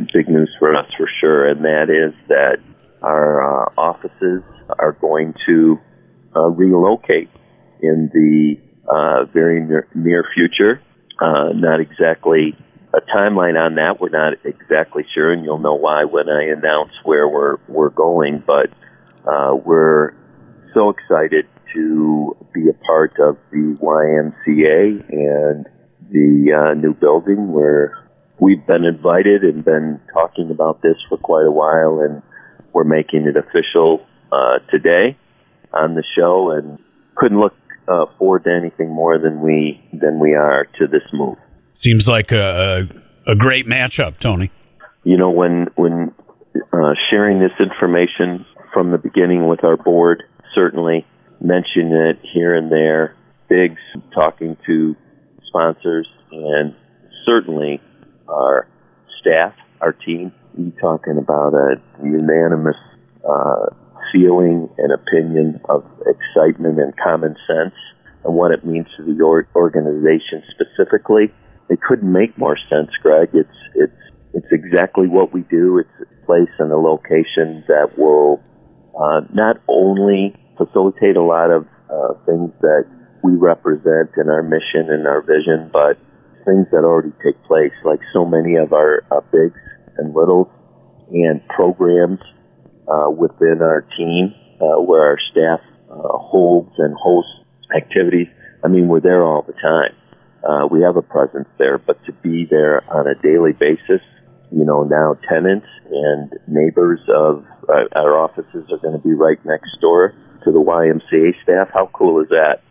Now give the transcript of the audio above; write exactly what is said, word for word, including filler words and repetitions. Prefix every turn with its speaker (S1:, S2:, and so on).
S1: big news for us for sure, and that is that our uh, offices are going to uh, relocate in the uh, very near, near future. Uh, not exactly a timeline on that. We're not exactly sure, and you'll know why when I announce where we're we're going. But uh, we're so excited to be a part of the Y M C A and the uh, new building, where we've been invited and been talking about this for quite a while, and we're making it official uh, today on the show, and couldn't look uh, forward to anything more than we than we are to this move.
S2: Seems like a a great matchup, Tony.
S1: You know, when when uh, sharing this information from the beginning with our board, certainly mention it here and there. Biggs talking to sponsors, and certainly our staff, our team. You talking about a unanimous uh, feeling and opinion of excitement and common sense and what it means to the or- organization specifically. It couldn't make more sense, Greg. It's it's it's exactly what we do. It's a place and a location that will uh, not only facilitate a lot of uh, things that we represent in our mission and our vision, but things that already take place, like so many of our uh, bigs and littles and programs uh, within our team, uh, where our staff uh, holds and hosts activities. I mean, we're there all the time. Uh, we have a presence there, but to be there on a daily basis, you know, now tenants and neighbors of uh, our offices are going to be right next door to the Y M C A staff. How cool is that?